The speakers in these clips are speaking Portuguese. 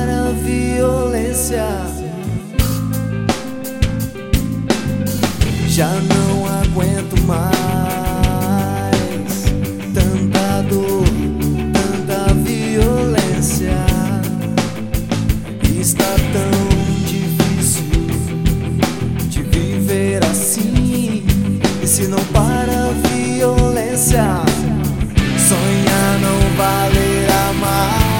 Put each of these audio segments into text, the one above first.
para a violência. Já não aguento mais tanta dor, tanta violência. Está tão difícil de viver assim. E se não para a violência, sonhar não valerá mais.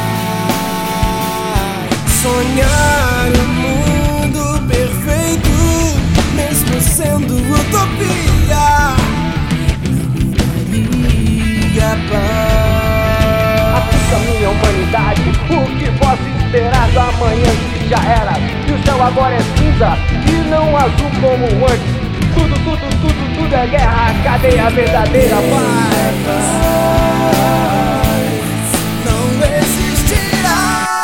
Sonhar um mundo perfeito, mesmo sendo utopia, não daria paz. Assim caminha a humanidade, o que posso esperar do amanhã que já era? E o céu agora é cinza e não azul como antes. Tudo é guerra, cadê a verdadeira paz? Não existirá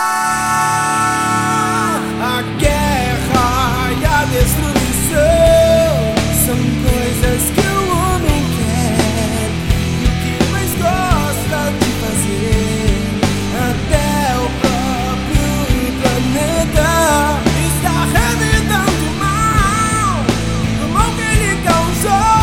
a guerra e a destruição. São coisas que o homem quer e o que mais gosta de fazer. Até o próprio planeta está revidando o mal que ele causou.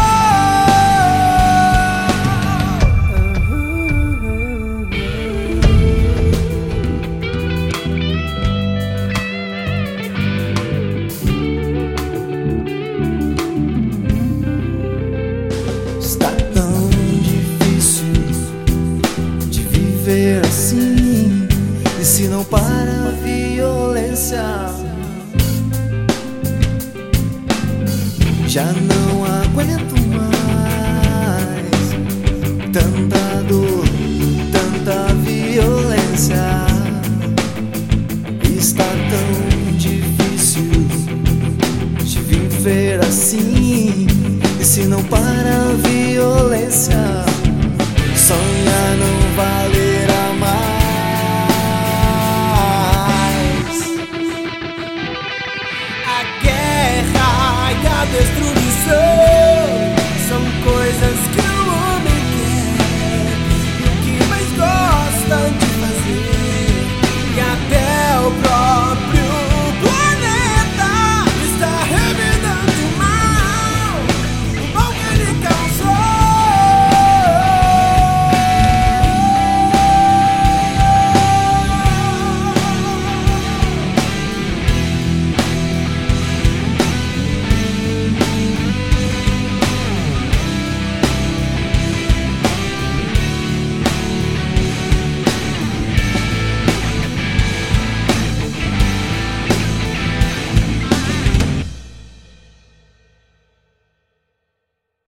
Está tão difícil de viver assim. E se não para a violência, já não aguento mais tanta dor, tanta violência. Está tão difícil de viver assim. E se não para a violência, sonhar não